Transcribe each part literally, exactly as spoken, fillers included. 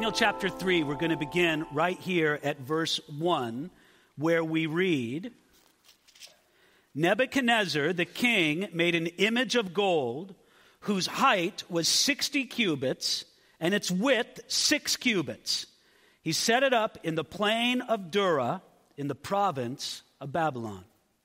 Daniel chapter three, we're going to begin right here at verse one, where we read, Nebuchadnezzar, the king, made an image of gold whose height was sixty cubits and its width six cubits. He set it up in the plain of Dura in the province of Babylon.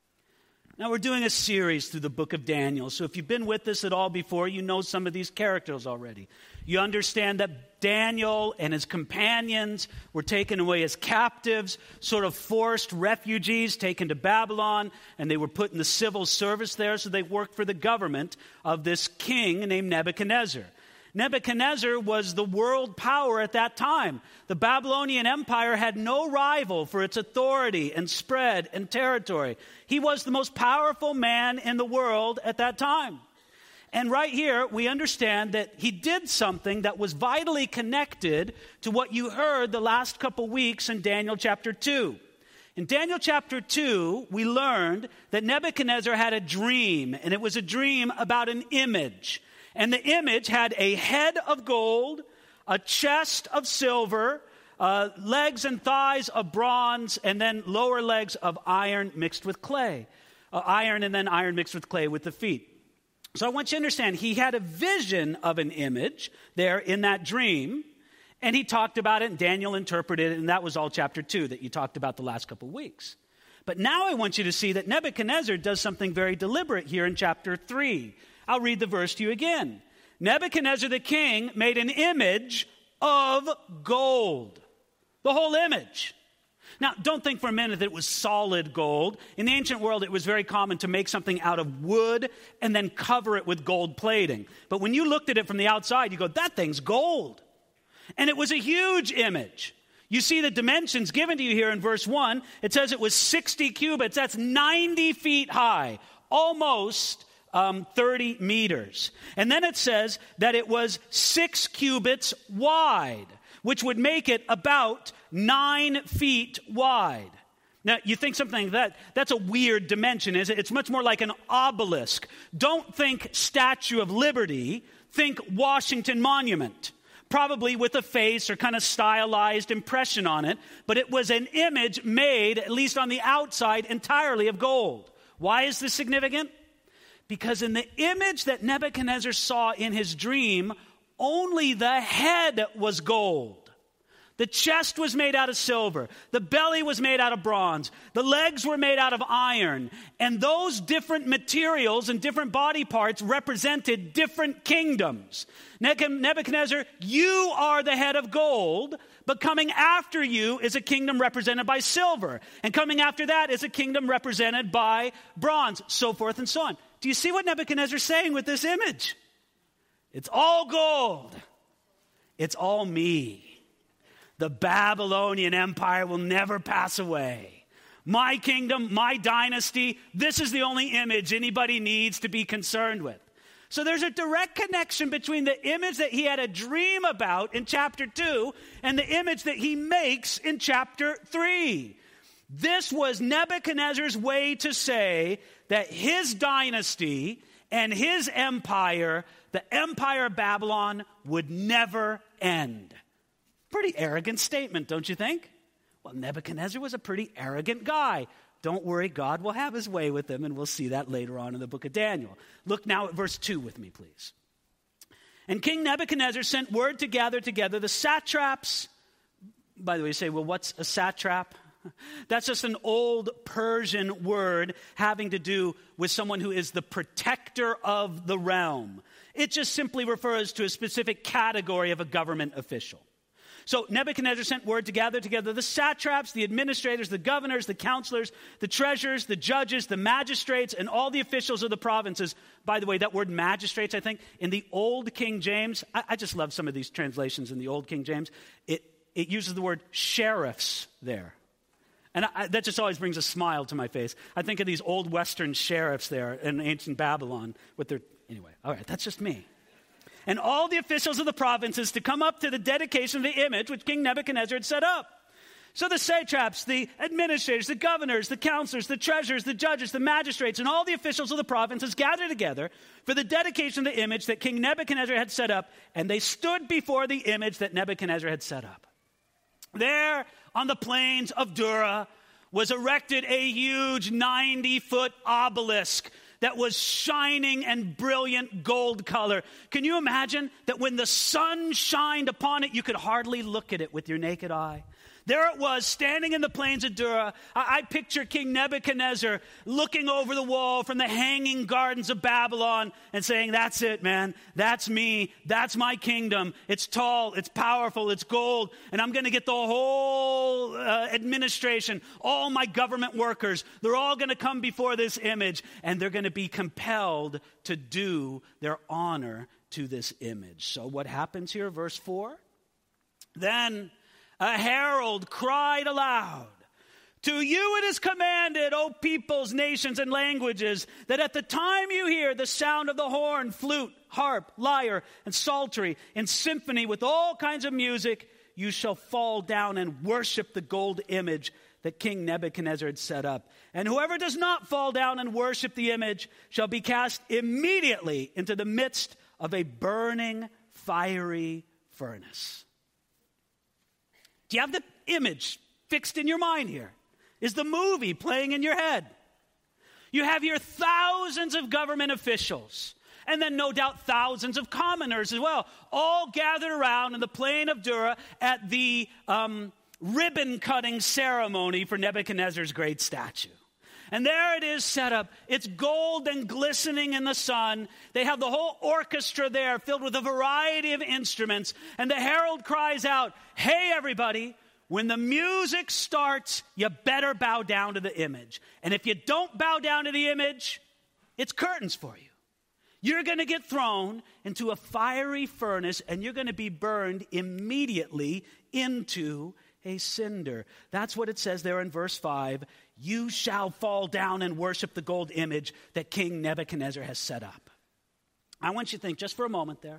Now, we're doing a series through the book of Daniel, so if you've been with us at all before, you know some of these characters already. You understand that Daniel and his companions were taken away as captives, sort of forced refugees taken to Babylon, and they were put in the civil service there, so they worked for the government of this king named Nebuchadnezzar. Nebuchadnezzar was the world power at that time. The Babylonian Empire had no rival for its authority and spread and territory. He was the most powerful man in the world at that time. And right here, we understand that he did something that was vitally connected to what you heard the last couple weeks in Daniel chapter two. In Daniel chapter two, we learned that Nebuchadnezzar had a dream, and it was a dream about an image. And the image had a head of gold, a chest of silver, uh, legs and thighs of bronze, and then lower legs of iron mixed with clay. Uh, iron and then iron mixed with clay with the feet. So I want you to understand, he had a vision of an image there in that dream, and he talked about it, and Daniel interpreted it, and that was all chapter two that you talked about the last couple of weeks. But now I want you to see that Nebuchadnezzar does something very deliberate here in chapter three. I'll read the verse to you again. Nebuchadnezzar the king made an image of gold. The whole image. Now, don't think for a minute that it was solid gold. In the ancient world, it was very common to make something out of wood and then cover it with gold plating. But when you looked at it from the outside, you go, that thing's gold. And it was a huge image. You see the dimensions given to you here in verse one. It says it was sixty cubits. That's ninety feet high. Almost Um, thirty meters. And then it says that it was six cubits wide, which would make it about nine feet wide. Now, you think something like that, that's a weird dimension, is it? It's much more like an obelisk. Don't think Statue of Liberty, think Washington Monument. Probably with a face or kind of stylized impression on it, but it was an image made, at least on the outside, entirely of gold. Why is this significant? Because in the image that Nebuchadnezzar saw in his dream, only the head was gold. The chest was made out of silver. The belly was made out of bronze. The legs were made out of iron. And those different materials and different body parts represented different kingdoms. Nebuchadnezzar, you are the head of gold, but coming after you is a kingdom represented by silver. And coming after that is a kingdom represented by bronze, so forth and so on. Do you see what Nebuchadnezzar is saying with this image? It's all gold. It's all me. The Babylonian Empire will never pass away. My kingdom, my dynasty, this is the only image anybody needs to be concerned with. So there's a direct connection between the image that he had a dream about in chapter two and the image that he makes in chapter three. This was Nebuchadnezzar's way to say that his dynasty and his empire, the empire of Babylon, would never end. Pretty arrogant statement, don't you think? Well, Nebuchadnezzar was a pretty arrogant guy. Don't worry, God will have his way with him, and we'll see that later on in the book of Daniel. Look now at verse two with me, please. And King Nebuchadnezzar sent word to gather together the satraps. By the way, you say, well, what's a satrap? That's just an old Persian word having to do with someone who is the protector of the realm. It just simply refers to a specific category of a government official. So Nebuchadnezzar sent word to gather together the satraps, the administrators, the governors, the counselors, the treasurers, the judges, the magistrates, and all the officials of the provinces. By the way, that word magistrates, I think, in the Old King James, I, I just love some of these translations in the Old King James. It, it uses the word sheriffs there. And I, that just always brings a smile to my face. I think of these old Western sheriffs there in ancient Babylon with their, anyway, all right, that's just me. And all the officials of the provinces to come up to the dedication of the image which King Nebuchadnezzar had set up. So the satraps, the administrators, the governors, the counselors, the treasurers, the judges, the magistrates, and all the officials of the provinces gathered together for the dedication of the image that King Nebuchadnezzar had set up, and they stood before the image that Nebuchadnezzar had set up. There on the plains of Dura was erected a huge ninety-foot obelisk that was shining and brilliant gold color. Can you imagine that when the sun shined upon it, you could hardly look at it with your naked eye? There it was, standing in the plains of Dura. I, I picture King Nebuchadnezzar looking over the wall from the hanging gardens of Babylon and saying, that's it, man. That's me. That's my kingdom. It's tall. It's powerful. It's gold. And I'm going to get the whole uh, administration, all my government workers. They're all going to come before this image, and they're going to be compelled to do their honor to this image. So what happens here, verse four? Then a herald cried aloud, "To you it is commanded, O peoples, nations, and languages, that at the time you hear the sound of the horn, flute, harp, lyre, and psaltery, in symphony with all kinds of music, you shall fall down and worship the gold image that King Nebuchadnezzar had set up. And whoever does not fall down and worship the image shall be cast immediately into the midst of a burning, fiery furnace." Do you have the image fixed in your mind here? Is the movie playing in your head? You have here thousands of government officials, and then no doubt thousands of commoners as well, all gathered around in the plain of Dura at the um, ribbon-cutting ceremony for Nebuchadnezzar's great statue. And there it is set up. It's gold and glistening in the sun. They have the whole orchestra there filled with a variety of instruments. And the herald cries out, "Hey, everybody, when the music starts, you better bow down to the image. And if you don't bow down to the image, it's curtains for you. You're going to get thrown into a fiery furnace, and you're going to be burned immediately into a cinder." That's what it says there in verse five. You shall fall down and worship the gold image that King Nebuchadnezzar has set up. I want you to think just for a moment there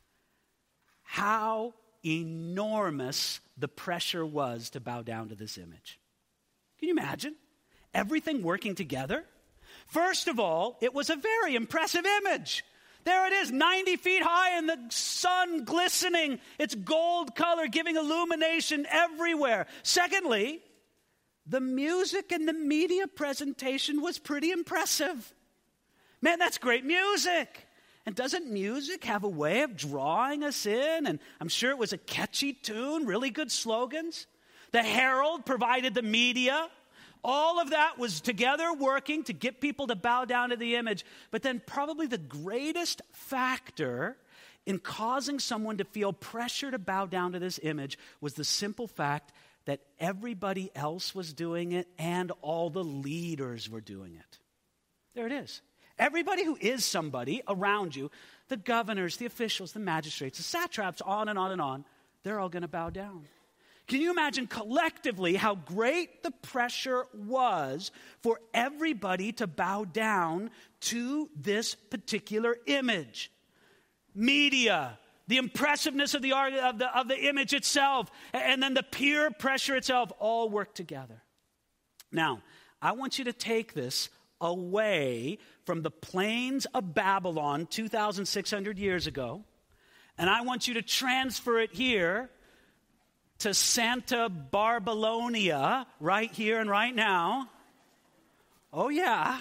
how enormous the pressure was to bow down to this image. Can you imagine? Everything working together. First of all, it was a very impressive image. There it is, ninety feet high, and the sun glistening. It's gold color, giving illumination everywhere. Secondly, the music and the media presentation was pretty impressive. Man, that's great music. And doesn't music have a way of drawing us in? And I'm sure it was a catchy tune, really good slogans. The herald provided the media. All of that was together working to get people to bow down to the image. But then probably the greatest factor in causing someone to feel pressure to bow down to this image was the simple fact that everybody else was doing it and all the leaders were doing it. There it is. Everybody who is somebody around you, the governors, the officials, the magistrates, the satraps, on and on and on, they're all going to bow down. Can you imagine collectively how great the pressure was for everybody to bow down to this particular image? Media, the impressiveness of the, of the, of the image itself, and then the peer pressure itself all work together. Now, I want you to take this away from the plains of Babylon two thousand six hundred years ago, and I want you to transfer it here to Santa Barbalonia, right here and right now. Oh yeah.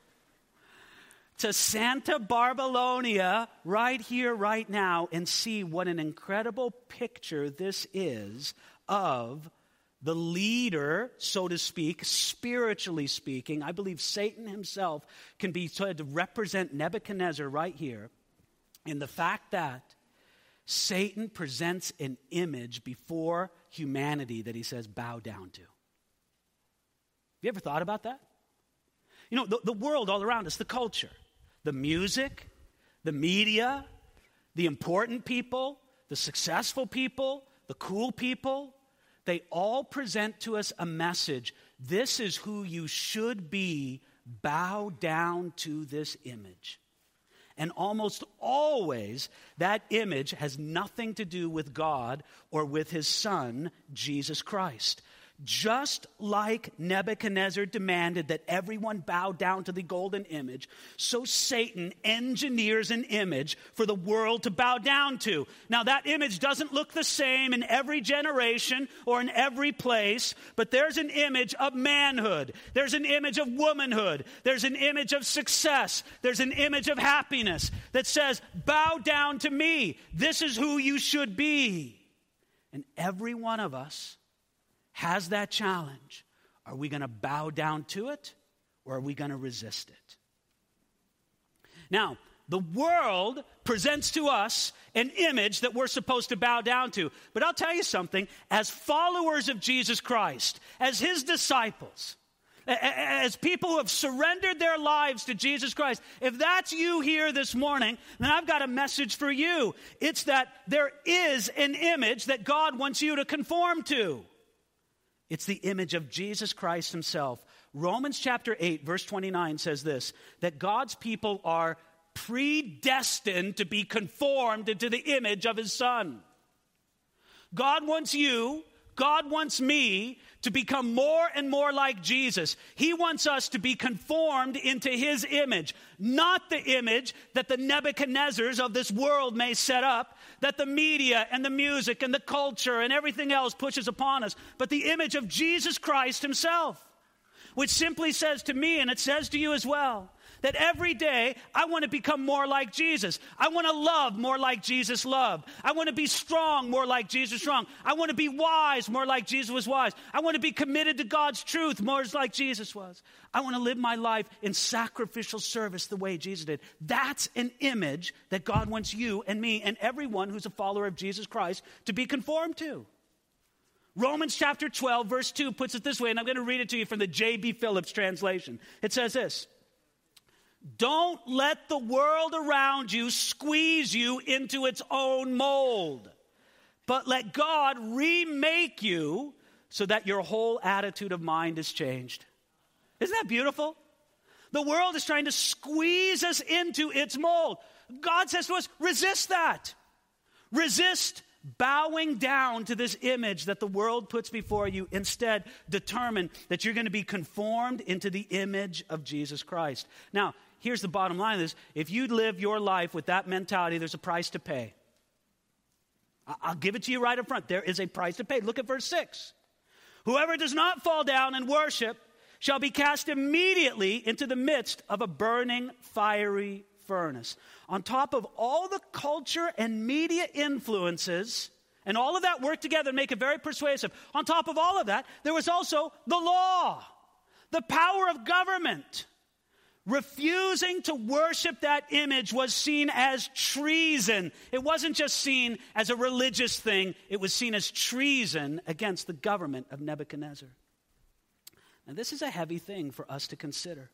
To Santa Barbalonia, right here, right now, and see what an incredible picture this is of the leader, so to speak, spiritually speaking. I believe Satan himself can be said to represent Nebuchadnezzar right here in the fact that Satan presents an image before humanity that he says, bow down to. Have you ever thought about that? You know, the, the world all around us, the culture, the music, the media, the important people, the successful people, the cool people, they all present to us a message. This is who you should be. Bow down to this image. And almost always, that image has nothing to do with God or with his son, Jesus Christ. Just like Nebuchadnezzar demanded that everyone bow down to the golden image, so Satan engineers an image for the world to bow down to. Now, that image doesn't look the same in every generation or in every place, but there's an image of manhood. There's an image of womanhood. There's an image of success. There's an image of happiness that says, bow down to me. This is who you should be. And every one of us has that challenge. Are we going to bow down to it, or are we going to resist it? Now, the world presents to us an image that we're supposed to bow down to. But I'll tell you something, as followers of Jesus Christ, as his disciples, as people who have surrendered their lives to Jesus Christ, if that's you here this morning, then I've got a message for you. It's that there is an image that God wants you to conform to. It's the image of Jesus Christ himself. Romans chapter eight, verse twenty-nine says this, that God's people are predestined to be conformed into the image of his Son. God wants you, God wants me to become more and more like Jesus. He wants us to be conformed into his image, not the image that the Nebuchadnezzars of this world may set up, that the media and the music and the culture and everything else pushes upon us, but the image of Jesus Christ himself, which simply says to me, and it says to you as well, that every day I want to become more like Jesus. I want to love more like Jesus loved. I want to be strong more like Jesus strong. I want to be wise more like Jesus was wise. I want to be committed to God's truth more like Jesus was. I want to live my life in sacrificial service the way Jesus did. That's an image that God wants you and me and everyone who's a follower of Jesus Christ to be conformed to. Romans chapter twelve, verse two puts it this way, and I'm going to read it to you from the J B Phillips translation. It says this, don't let the world around you squeeze you into its own mold, but let God remake you so that your whole attitude of mind is changed. Isn't that beautiful? The world is trying to squeeze us into its mold. God says to us, resist that. Resist bowing down to this image that the world puts before you. Instead, determine that you're going to be conformed into the image of Jesus Christ. Now, here's the bottom line of this. If you live your life with that mentality, there's a price to pay. I'll give it to you right up front. There is a price to pay. Look at verse six. Whoever does not fall down and worship shall be cast immediately into the midst of a burning fiery furnace. On top of all the culture and media influences, and all of that work together and make it very persuasive, on top of all of that, there was also the law, the power of government. Refusing to worship that image was seen as treason. It wasn't just seen as a religious thing. It was seen as treason against the government of Nebuchadnezzar. Now, this is a heavy thing for us to consider.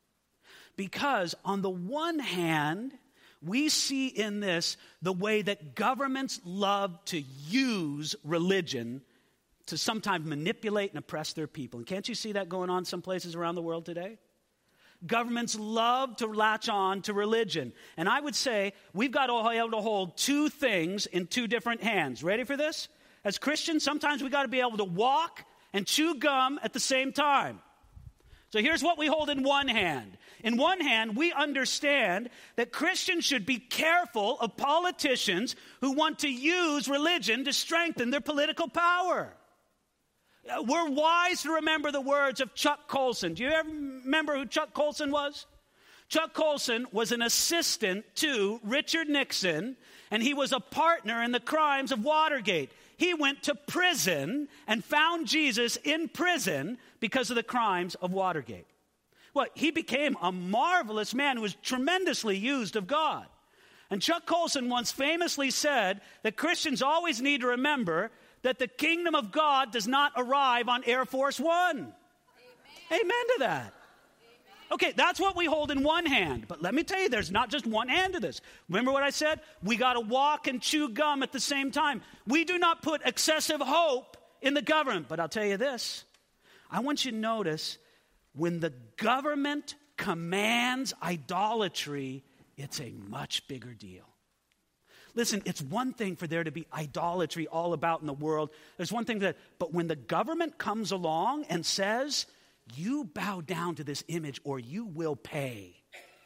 Because on the one hand, we see in this the way that governments love to use religion to sometimes manipulate and oppress their people. And can't you see that going on some places around the world today? Governments love to latch on to religion. And I would say we've got to be able to hold two things in two different hands. Ready for this? As Christians, sometimes we've got to be able to walk and chew gum at the same time. So here's what we hold in one hand. In one hand, we understand that Christians should be careful of politicians who want to use religion to strengthen their political power. We're wise to remember the words of Chuck Colson. Do you ever remember who Chuck Colson was? Chuck Colson was an assistant to Richard Nixon, and he was a partner in the crimes of Watergate. He went to prison and found Jesus in prison because of the crimes of Watergate. Well, he became a marvelous man who was tremendously used of God. And Chuck Colson once famously said that Christians always need to remember that the kingdom of God does not arrive on Air Force One. Amen, Amen to that. Amen. Okay, that's what we hold in one hand. But let me tell you, there's not just one hand to this. Remember what I said? We got to walk and chew gum at the same time. We do not put excessive hope in the government. But I'll tell you this. I want you to notice when the government commands idolatry, it's a much bigger deal. Listen, it's one thing for there to be idolatry all about in the world. There's one thing that, but when the government comes along and says, you bow down to this image or you will pay.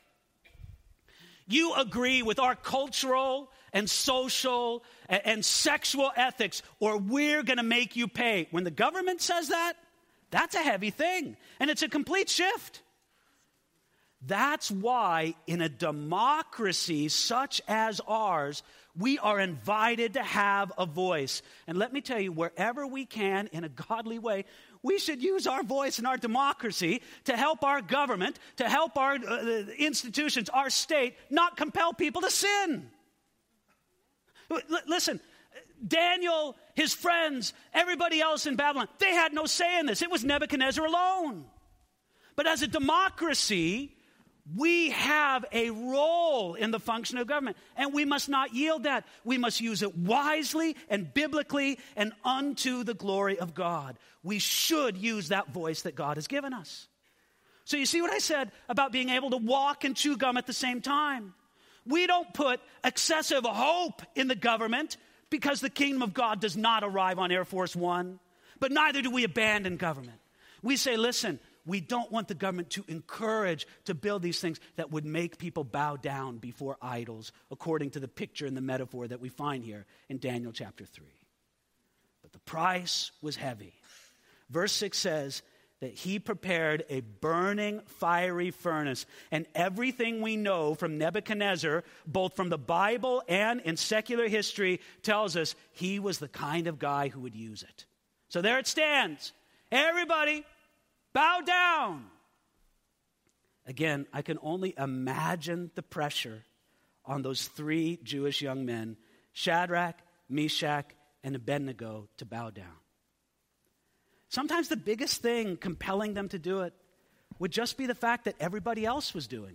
You agree with our cultural and social and, and sexual ethics or we're going to make you pay. When the government says that, that's a heavy thing. And it's a complete shift. That's why in a democracy such as ours, we are invited to have a voice. And let me tell you, wherever we can, in a godly way, we should use our voice in our democracy to help our government, to help our uh, institutions, our state, not compel people to sin. L- listen, Daniel, his friends, everybody else in Babylon, they had no say in this. It was Nebuchadnezzar alone. But as a democracy, we have a role in the function of government, and we must not yield that. We must use it wisely and biblically and unto the glory of God. We should use that voice that God has given us. So you see what I said about being able to walk and chew gum at the same time? We don't put excessive hope in the government because the kingdom of God does not arrive on Air Force One, but neither do we abandon government. We say, listen, we don't want the government to encourage to build these things that would make people bow down before idols, according to the picture and the metaphor that we find here in Daniel chapter three. But the price was heavy. Verse six says that he prepared a burning, fiery furnace. And everything we know from Nebuchadnezzar, both from the Bible and in secular history, tells us he was the kind of guy who would use it. So there it stands. Everybody, bow down. Again, I can only imagine the pressure on those three Jewish young men, Shadrach, Meshach, and Abednego, to bow down. Sometimes the biggest thing compelling them to do it would just be the fact that everybody else was doing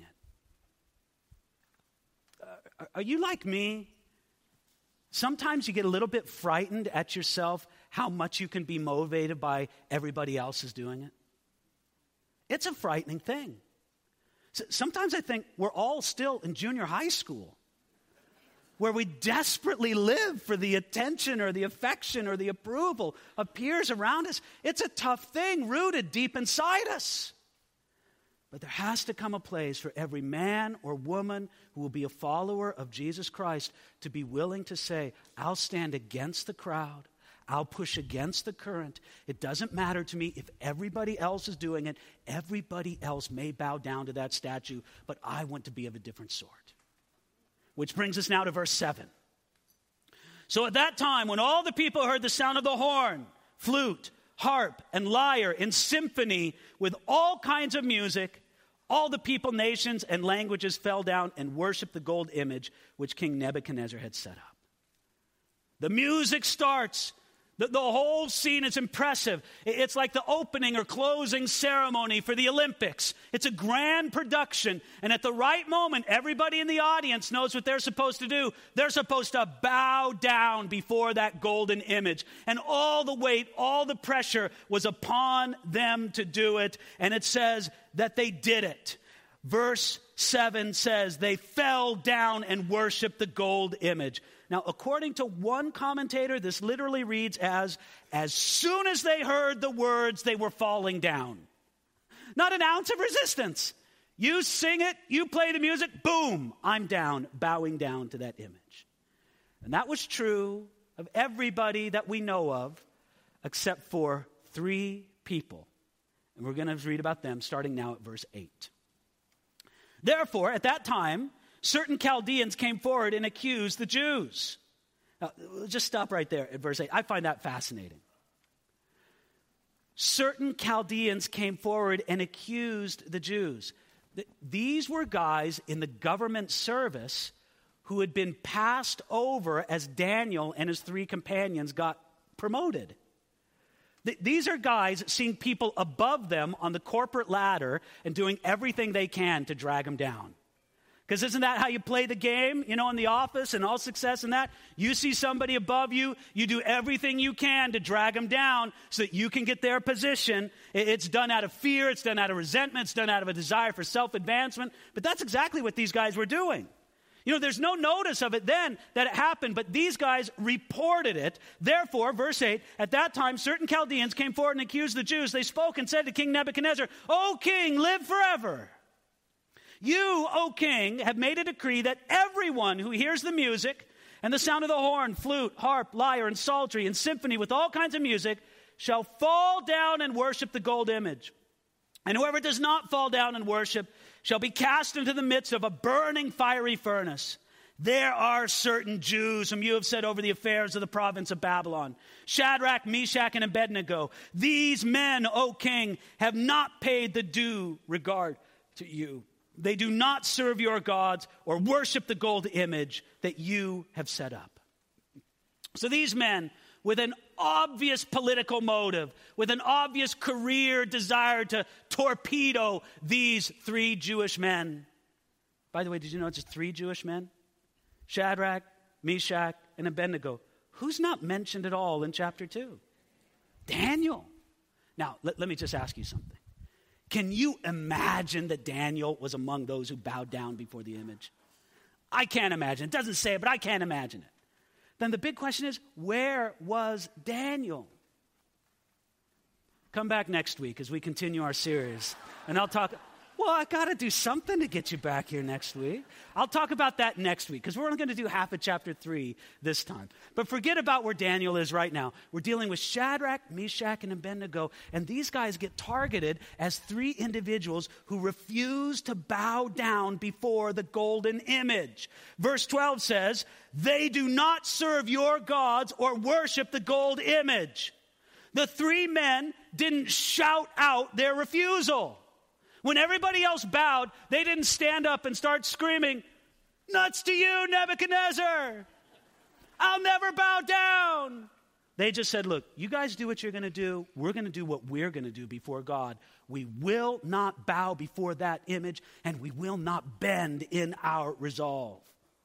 it. Uh, are you like me? Sometimes you get a little bit frightened at yourself how much you can be motivated by everybody else is doing it. It's a frightening thing. So sometimes I think we're all still in junior high school, where we desperately live for the attention or the affection or the approval of peers around us. It's a tough thing rooted deep inside us. But there has to come a place for every man or woman who will be a follower of Jesus Christ to be willing to say, I'll stand against the crowd. I'll push against the current. It doesn't matter to me if everybody else is doing it. Everybody else may bow down to that statue, but I want to be of a different sort. Which brings us now to verse seven. So at that time, when all the people heard the sound of the horn, flute, harp, and lyre in symphony with all kinds of music, all the people, nations, and languages fell down and worshiped the gold image which King Nebuchadnezzar had set up. The music starts. The, the whole scene is impressive. It's like the opening or closing ceremony for the Olympics. It's a grand production. And at the right moment, everybody in the audience knows what they're supposed to do. They're supposed to bow down before that golden image. And all the weight, all the pressure was upon them to do it. And it says that they did it. Verse seven says they fell down and worshiped the gold image. Now, according to one commentator, this literally reads as, as soon as they heard the words, they were falling down. Not an ounce of resistance. You sing it, you play the music, boom, I'm down, bowing down to that image. And that was true of everybody that we know of, except for three people. And we're going to read about them starting now at verse eight. Therefore, at that time, certain Chaldeans came forward and accused the Jews. Now, just stop right there at verse eight. I find that fascinating. Certain Chaldeans came forward and accused the Jews. These were guys in the government service who had been passed over as Daniel and his three companions got promoted. These are guys seeing people above them on the corporate ladder and doing everything they can to drag them down. Because isn't that how you play the game, you know, in the office and all success in that? You see somebody above you, you do everything you can to drag them down so that you can get their position. It's done out of fear, it's done out of resentment, it's done out of a desire for self-advancement. But that's exactly what these guys were doing. You know, there's no notice of it then that it happened, but these guys reported it. Therefore, verse eight, at that time, certain Chaldeans came forward and accused the Jews. They spoke and said to King Nebuchadnezzar, O king, live forever. You, O king, have made a decree that everyone who hears the music and the sound of the horn, flute, harp, lyre, and psaltery, and symphony with all kinds of music shall fall down and worship the gold image. And whoever does not fall down and worship shall be cast into the midst of a burning fiery furnace. There are certain Jews whom you have set over the affairs of the province of Babylon, Shadrach, Meshach, and Abednego. These men, O king, have not paid the due regard to you. They do not serve your gods or worship the gold image that you have set up. So these men, with an obvious political motive, with an obvious career desire to torpedo these three Jewish men. By the way, did you know it's just three Jewish men? Shadrach, Meshach, and Abednego. Who's not mentioned at all in chapter two? Daniel. Now, let, let me just ask you something. Can you imagine that Daniel was among those who bowed down before the image? I can't imagine. It doesn't say it, but I can't imagine it. Then the big question is, where was Daniel? Come back next week as we continue our series. And I'll talk, well, I got to do something to get you back here next week. I'll talk about that next week because we're only going to do half of chapter three this time. But forget about where Daniel is right now. We're dealing with Shadrach, Meshach, and Abednego. And these guys get targeted as three individuals who refuse to bow down before the golden image. Verse twelve says, they do not serve your gods or worship the gold image. The three men didn't shout out their refusal. When everybody else bowed, they didn't stand up and start screaming, nuts to you, Nebuchadnezzar. I'll never bow down. They just said, look, you guys do what you're going to do. We're going to do what we're going to do before God. We will not bow before that image, and we will not bend in our resolve.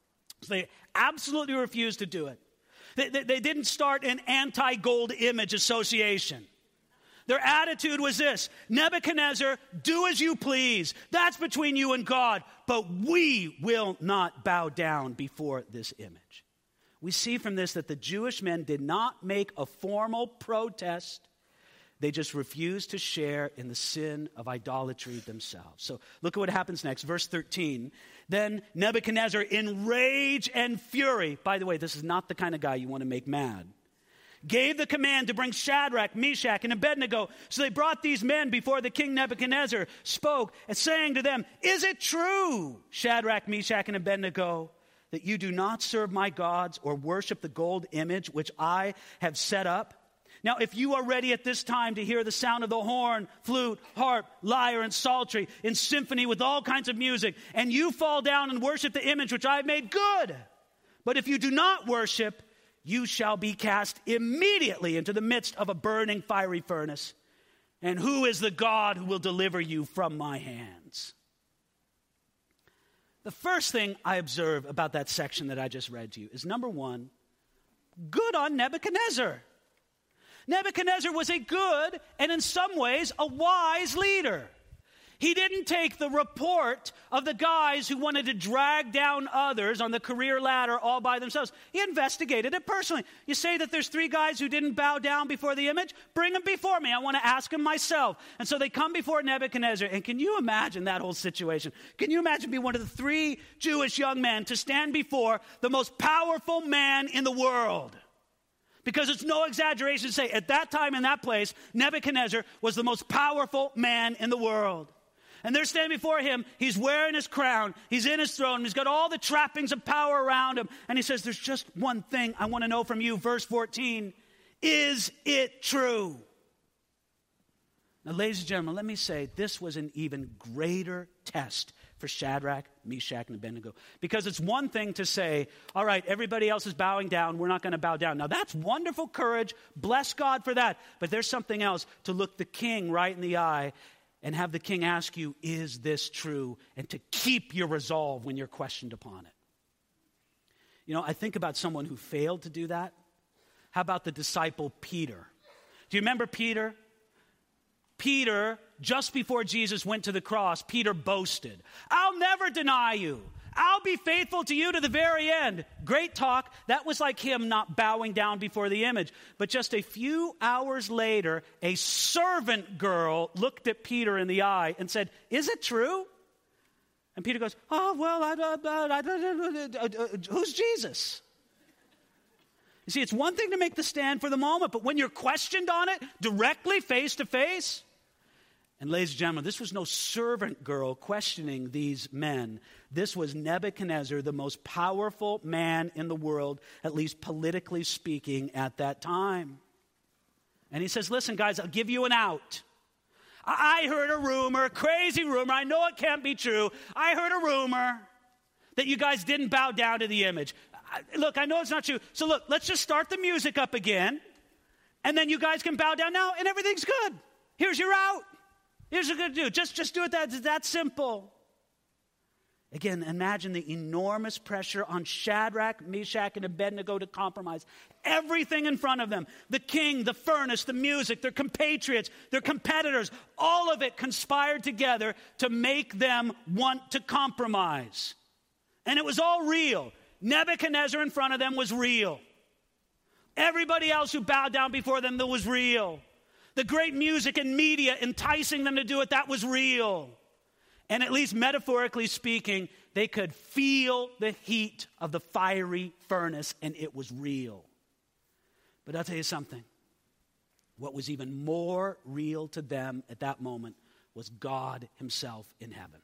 So they absolutely refused to do it. They, they, they didn't start an anti-gold image association. Their attitude was this: Nebuchadnezzar, do as you please. That's between you and God. But we will not bow down before this image. We see from this that the Jewish men did not make a formal protest. They just refused to share in the sin of idolatry themselves. So look at what happens next. Verse thirteen. Then Nebuchadnezzar, in rage and fury, by the way, this is not the kind of guy you want to make mad, gave the command to bring Shadrach, Meshach, and Abednego. So they brought these men before the king Nebuchadnezzar, spoke, and saying to them, is it true, Shadrach, Meshach, and Abednego, that you do not serve my gods or worship the gold image which I have set up? Now, if you are ready at this time to hear the sound of the horn, flute, harp, lyre, and psaltery in symphony with all kinds of music, and you fall down and worship the image which I have made, good. But if you do not worship, you shall be cast immediately into the midst of a burning fiery furnace. And who is the God who will deliver you from my hands? The first thing I observe about that section that I just read to you is, number one, good on Nebuchadnezzar. Nebuchadnezzar was a good and in some ways a wise leader. He didn't take the report of the guys who wanted to drag down others on the career ladder all by themselves. He investigated it personally. You say that there's three guys who didn't bow down before the image? Bring them before me. I want to ask them myself. And so they come before Nebuchadnezzar. And can you imagine that whole situation? Can you imagine being one of the three Jewish young men to stand before the most powerful man in the world? Because it's no exaggeration to say at that time in that place, Nebuchadnezzar was the most powerful man in the world. And they're standing before him. He's wearing his crown. He's in his throne. He's got all the trappings of power around him. And he says, there's just one thing I want to know from you. Verse fourteen, is it true? Now, ladies and gentlemen, let me say this was an even greater test for Shadrach, Meshach, and Abednego. Because it's one thing to say, all right, everybody else is bowing down. We're not going to bow down. Now, that's wonderful courage. Bless God for that. But there's something else to look the king right in the eye and have the king ask you, is this true? And to keep your resolve when you're questioned upon it. You know, I think about someone who failed to do that. How about the disciple Peter? Do you remember Peter? Peter, just before Jesus went to the cross, Peter boasted, I'll never deny you. I'll be faithful to you to the very end. Great talk. That was like him not bowing down before the image. But just a few hours later, a servant girl looked at Peter in the eye and said, is it true? And Peter goes, oh, well, I, I, I, I, who's Jesus? You see, it's one thing to make the stand for the moment, but when you're questioned on it directly, face to face. And ladies and gentlemen, this was no servant girl questioning these men. This was Nebuchadnezzar, the most powerful man in the world, at least politically speaking at that time. And he says, listen, guys, I'll give you an out. I heard a rumor, a crazy rumor. I know it can't be true. I heard a rumor that you guys didn't bow down to the image. Look, I know it's not true. So look, let's just start the music up again, and then you guys can bow down now, and everything's good. Here's your out. Here's what you're going to do. Just, just do it that, that simple. Again, imagine the enormous pressure on Shadrach, Meshach, and Abednego to compromise everything in front of them. The king, the furnace, the music, their compatriots, their competitors, all of it conspired together to make them want to compromise. And it was all real. Nebuchadnezzar in front of them was real. Everybody else who bowed down before them, that was real. The great music and media enticing them to do it, that was real. And at least metaphorically speaking, they could feel the heat of the fiery furnace, and it was real. But I'll tell you something. What was even more real to them at that moment was God himself in heaven.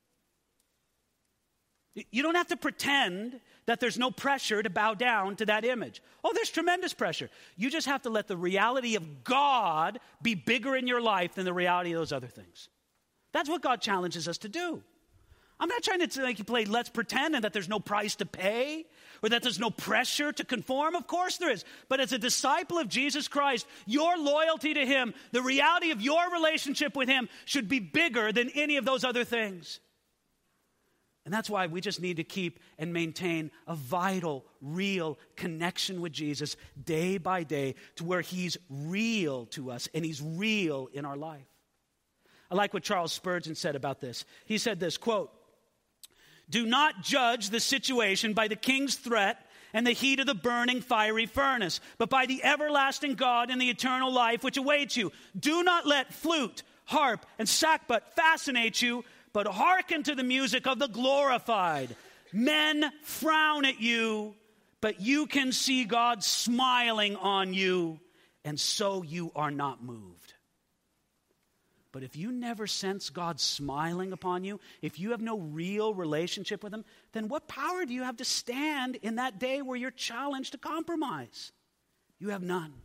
You don't have to pretend that there's no pressure to bow down to that image. Oh, there's tremendous pressure. You just have to let the reality of God be bigger in your life than the reality of those other things. That's what God challenges us to do. I'm not trying to make you play let's pretend and that there's no price to pay or that there's no pressure to conform. Of course there is. But as a disciple of Jesus Christ, your loyalty to him, the reality of your relationship with him should be bigger than any of those other things. And that's why we just need to keep and maintain a vital, real connection with Jesus day by day to where he's real to us and he's real in our life. I like what Charles Spurgeon said about this. He said this, quote, "Do not judge the situation by the king's threat and the heat of the burning fiery furnace, but by the everlasting God and the eternal life which awaits you. Do not let flute, harp, and sackbut fascinate you, but hearken to the music of the glorified. Men frown at you, but you can see God smiling on you, and so you are not moved." But if you never sense God smiling upon you, if you have no real relationship with him, then what power do you have to stand in that day where you're challenged to compromise? You have none.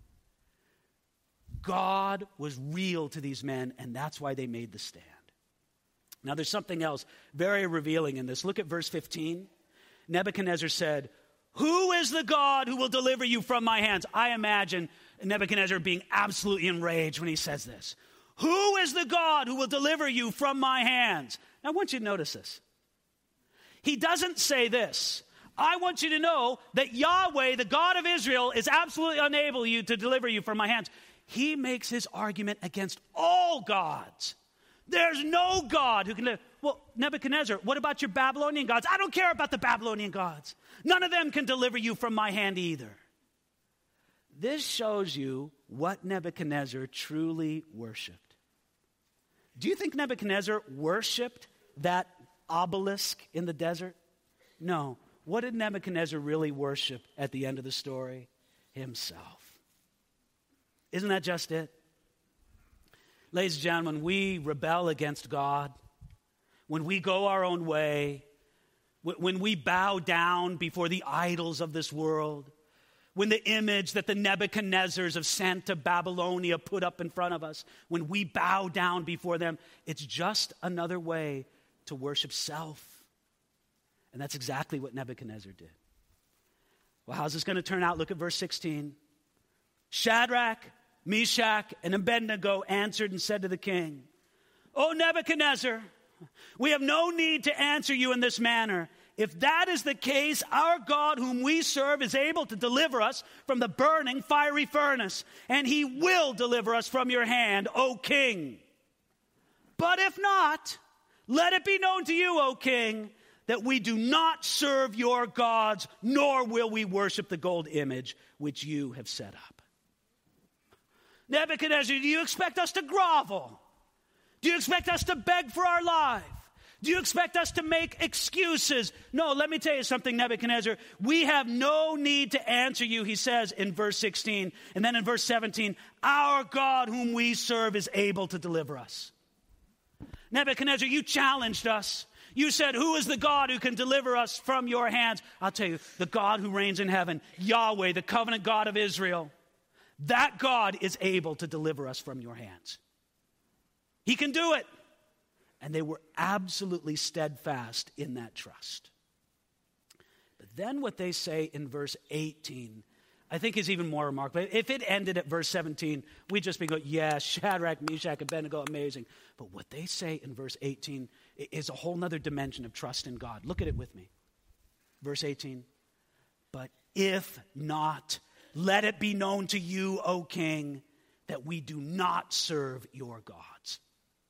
God was real to these men, and that's why they made the stand. Now, there's something else very revealing in this. Look at verse fifteen. Nebuchadnezzar said, "Who is the God who will deliver you from my hands?" I imagine Nebuchadnezzar being absolutely enraged when he says this. Who is the God who will deliver you from my hands? Now, I want you to notice this. He doesn't say this. I want you to know that Yahweh, the God of Israel, is absolutely unable you to deliver you from my hands. He makes his argument against all gods. There's no God who can live. Well, Nebuchadnezzar, what about your Babylonian gods? I don't care about the Babylonian gods. None of them can deliver you from my hand either. This shows you what Nebuchadnezzar truly worshipped. Do you think Nebuchadnezzar worshipped that obelisk in the desert? No. What did Nebuchadnezzar really worship at the end of the story? Himself. Isn't that just it? Ladies and gentlemen, when we rebel against God, when we go our own way, when we bow down before the idols of this world, when the image that the Nebuchadnezzars of Santa Babylonia put up in front of us, when we bow down before them, it's just another way to worship self. And that's exactly what Nebuchadnezzar did. Well, how's this going to turn out? Look at verse sixteen. Shadrach, Meshach, and Abednego answered and said to the king, "O Nebuchadnezzar, we have no need to answer you in this manner. If that is the case, our God whom we serve is able to deliver us from the burning fiery furnace, and he will deliver us from your hand, O king. But if not, let it be known to you, O king, that we do not serve your gods, nor will we worship the gold image which you have set up. Nebuchadnezzar, do you expect us to grovel? Do you expect us to beg for our life? Do you expect us to make excuses? No, let me tell you something, Nebuchadnezzar. We have no need to answer you, he says in verse sixteen. And then in verse seventeen, our God whom we serve is able to deliver us. Nebuchadnezzar, you challenged us. You said, who is the God who can deliver us from your hands? I'll tell you, the God who reigns in heaven, Yahweh, the covenant God of Israel. That God is able to deliver us from your hands. He can do it. And they were absolutely steadfast in that trust. But then what they say in verse eighteen, I think is even more remarkable. If it ended at verse seventeen, we'd just be going, yeah, Shadrach, Meshach, and Abednego, amazing. But what they say in verse eighteen is a whole nother dimension of trust in God. Look at it with me. Verse eighteen, but if not, let it be known to you, O king, that we do not serve your gods.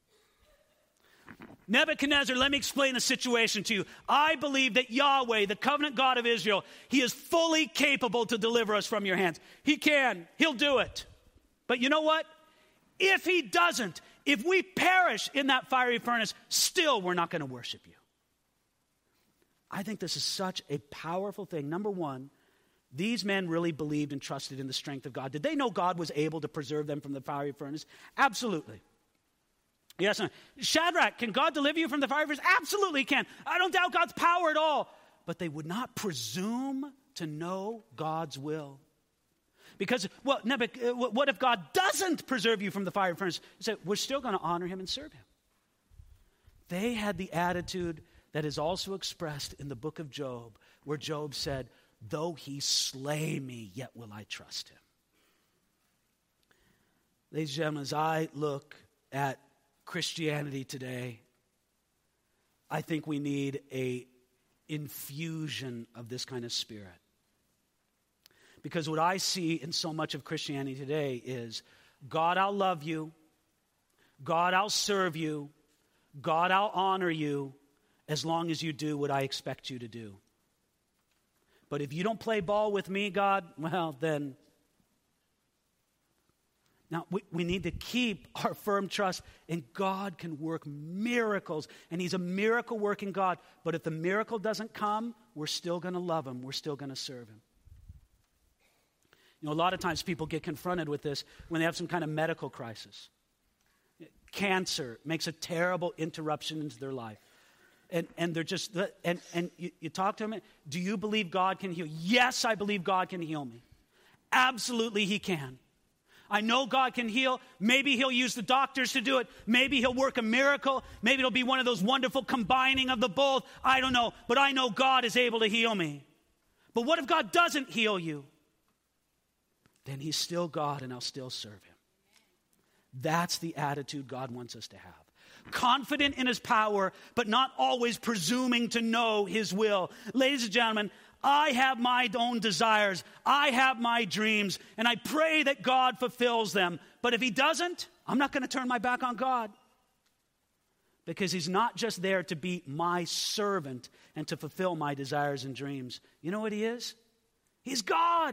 Nebuchadnezzar, let me explain the situation to you. I believe that Yahweh, the covenant God of Israel, he is fully capable to deliver us from your hands. He can. He'll do it. But you know what? If he doesn't, if we perish in that fiery furnace, still we're not going to worship you. I think this is such a powerful thing. Number one, these men really believed and trusted in the strength of God. Did they know God was able to preserve them from the fiery furnace? Absolutely. Yes, no. Shadrach, can God deliver you from the fire furnace? Absolutely he can. I don't doubt God's power at all. But they would not presume to know God's will. Because, well, Nebuch- what if God doesn't preserve you from the fire furnace? He said, we're still going to honor him and serve him. They had the attitude that is also expressed in the book of Job, where Job said, though he slay me, yet will I trust him. Ladies and gentlemen, as I look at Christianity today, I think we need a infusion of this kind of spirit. Because what I see in so much of Christianity today is, God, I'll love you. God, I'll serve you. God, I'll honor you as long as you do what I expect you to do. But if you don't play ball with me, God, well, then... Now, we, we need to keep our firm trust, and God can work miracles, and he's a miracle-working God. But if the miracle doesn't come, we're still going to love him. We're still going to serve him. You know, a lot of times people get confronted with this when they have some kind of medical crisis. Cancer makes a terrible interruption into their life. And and they're just, and, and you, you talk to them, do you believe God can heal? Yes, I believe God can heal me. Absolutely he can. I know God can heal. Maybe he'll use the doctors to do it. Maybe he'll work a miracle. Maybe it'll be one of those wonderful combining of the both. I don't know. But I know God is able to heal me. But what if God doesn't heal you? Then he's still God and I'll still serve him. That's the attitude God wants us to have. Confident in his power, but not always presuming to know his will. Ladies and gentlemen, I have my own desires. I have my dreams. And I pray that God fulfills them. But if he doesn't, I'm not going to turn my back on God. Because he's not just there to be my servant and to fulfill my desires and dreams. You know what he is? He's God.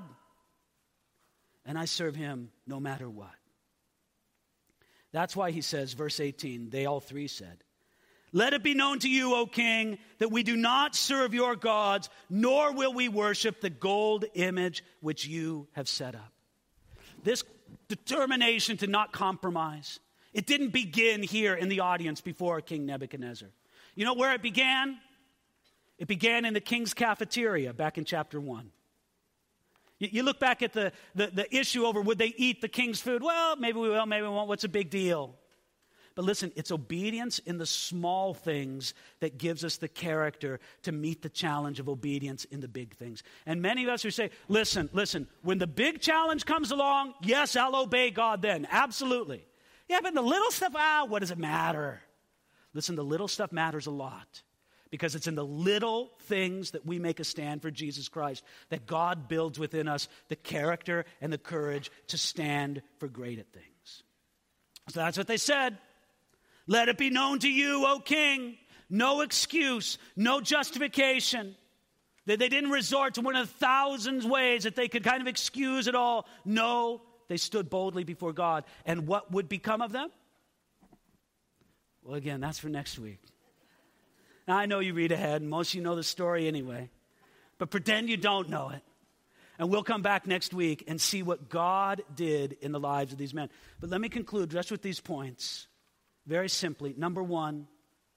And I serve him no matter what. That's why he says, verse eighteen, they all three said, let it be known to you, O king, that we do not serve your gods, nor will we worship the gold image which you have set up. This determination to not compromise, it didn't begin here in the audience before King Nebuchadnezzar. You know where it began? It began in the king's cafeteria back in chapter one. You, you look back at the, the, the issue over would they eat the king's food? Well, maybe we will, maybe we won't. What's a big deal? But listen, it's obedience in the small things that gives us the character to meet the challenge of obedience in the big things. And many of us who say, listen, listen, when the big challenge comes along, yes, I'll obey God then. Absolutely. Yeah, but the little stuff, ah, what does it matter? Listen, the little stuff matters a lot. Because it's in the little things that we make a stand for Jesus Christ that God builds within us the character and the courage to stand for great at things. So that's what they said. Let it be known to you, O king, no excuse, no justification. That they didn't resort to one of the thousands ways that they could kind of excuse it all. No, they stood boldly before God. And what would become of them? Well, again, that's for next week. Now, I know you read ahead, and most of you know the story anyway. But pretend you don't know it. And we'll come back next week and see what God did in the lives of these men. But let me conclude just with these points. Very simply. Number one,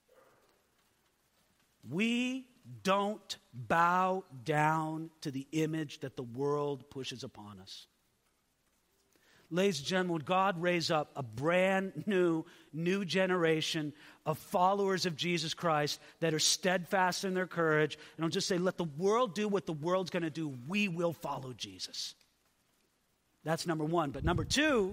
we don't bow down to the image that the world pushes upon us. Ladies and gentlemen, would God raise up a brand new, new generation of followers of Jesus Christ that are steadfast in their courage, and don't just say, let the world do what the world's going to do. We will follow Jesus. That's number one. But number two,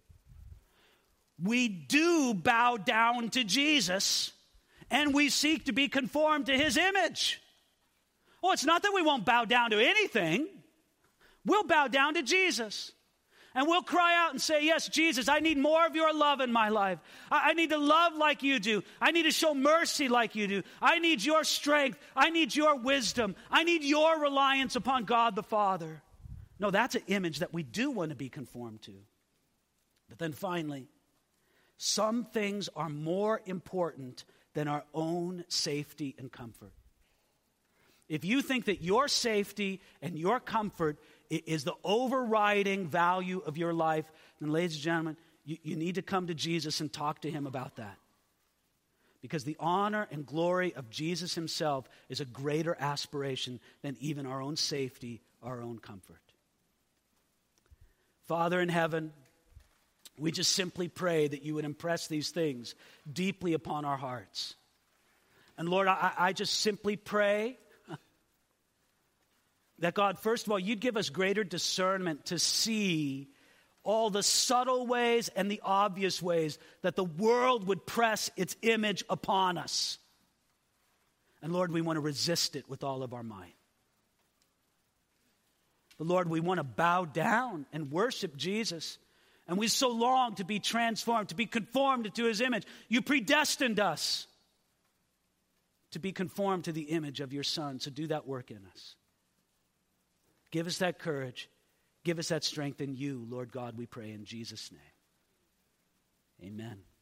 we do bow down to Jesus, and we seek to be conformed to his image. Well, it's not that we won't bow down to anything. We'll bow down to Jesus. And we'll cry out and say, yes, Jesus, I need more of your love in my life. I, I need to love like you do. I need to show mercy like you do. I need your strength. I need your wisdom. I need your reliance upon God the Father. No, that's an image that we do want to be conformed to. But then finally, some things are more important than our own safety and comfort. If you think that your safety and your comfort is the overriding value of your life, then ladies and gentlemen, you, you need to come to Jesus and talk to him about that. Because the honor and glory of Jesus himself is a greater aspiration than even our own safety, our own comfort. Father in heaven, we just simply pray that you would impress these things deeply upon our hearts. And Lord, I, I just simply pray that God, first of all, you'd give us greater discernment to see all the subtle ways and the obvious ways that the world would press its image upon us. And Lord, we want to resist it with all of our might. But Lord, we want to bow down and worship Jesus. And we so long to be transformed, to be conformed to his image. You predestined us to be conformed to the image of your Son. So do that work in us. Give us that courage. Give us that strength in you, Lord God, we pray in Jesus' name. Amen.